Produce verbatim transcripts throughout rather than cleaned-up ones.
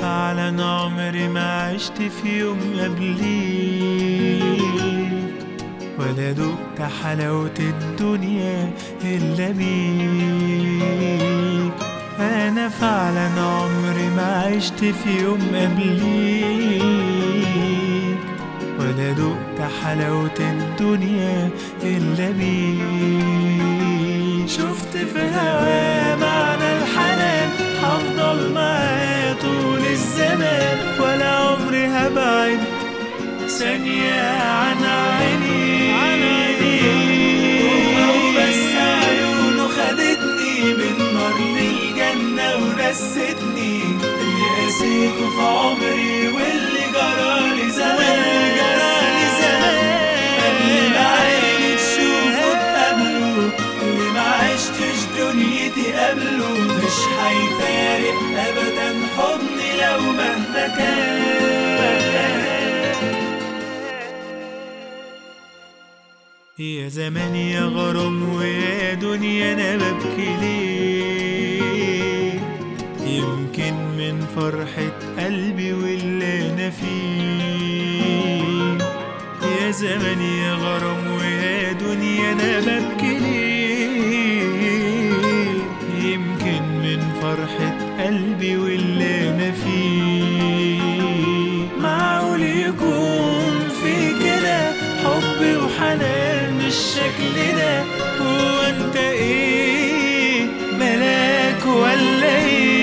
فعلا عمري ما عشت في يوم قبليك، ولا دقت حلاوة الدنيا إلا بيك. أنا فعلا عمري ما عشت في يوم قبليك، ولا دقت حلاوة الدنيا إلا بيك. شفت في هوا معنى الحنان، هفضل معاه طول الزمان، ولا عمري هبعد ثانية عن عيني. هو بس عيونه خدتني من نار للجنة ونستني، اللي قاسيته في عمري واللي جرالي زمان. قبل ما عيني تشوفه تقابله، اللي ما عشتش دنيتي قبله، مش هيفارق أبدا حضني لو مهما كان. يا زمان يا غرام ويا دنيا أنا ببكي ليه، يمكن من فرحة قلبي واللي أنا فيه. يا زمان يا غرام ويا دنيا أنا ببكي ليه، يمكن من فرحة قلبي واللي أنا فيه. معقول يكون في كده حب وحنان بالشكل ده؟ هو انت ايه ملاك ولا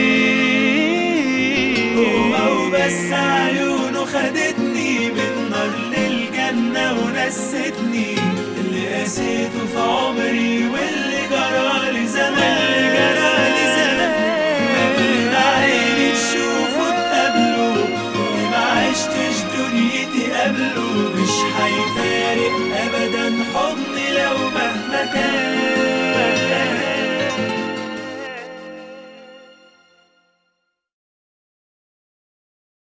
ايه؟ هو بس عيونه خدتني من نار للجنة ونستني، اللي قاسيته في عمري واللي جرالي زمان. قبل ما عيني تشوفه تقابله، اللي ما عشتش دنيتي قبله، مش هيفارق أبدا حضني